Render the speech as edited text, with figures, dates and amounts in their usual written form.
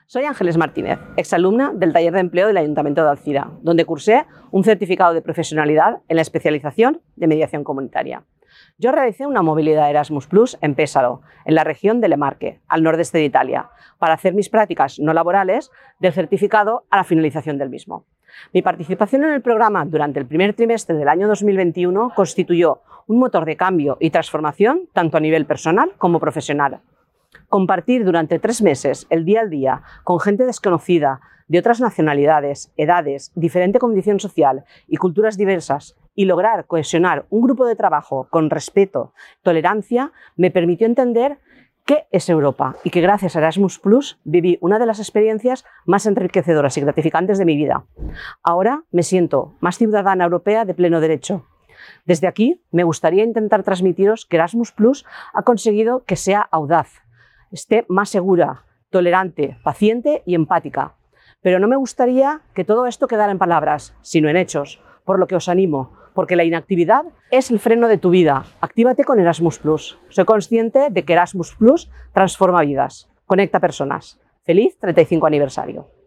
Soy Ángeles Martínez, exalumna del taller de empleo del Ayuntamiento de Alzira, donde cursé un certificado de profesionalidad en la especialización de mediación comunitaria. Yo realicé una movilidad Erasmus Plus en Pesaro, en la región de Le Marche, al nordeste de Italia, para hacer mis prácticas no laborales del certificado a la finalización del mismo. Mi participación en el programa durante el primer trimestre del año 2021 constituyó un motor de cambio y transformación tanto a nivel personal como profesional. Compartir durante 3 meses el día al día con gente desconocida, de otras nacionalidades, edades, diferente condición social y culturas diversas y lograr cohesionar un grupo de trabajo con respeto, tolerancia, me permitió entender qué es Europa y que gracias a Erasmus Plus viví una de las experiencias más enriquecedoras y gratificantes de mi vida. Ahora me siento más ciudadana europea de pleno derecho. Desde aquí me gustaría intentar transmitiros que Erasmus Plus ha conseguido que sea audaz, esté más segura, tolerante, paciente y empática. Pero no me gustaría que todo esto quedara en palabras, sino en hechos, por lo que os animo, porque la inactividad es el freno de tu vida. Actívate con Erasmus Plus. Soy consciente de que Erasmus Plus transforma vidas, conecta personas. ¡Feliz 35 aniversario!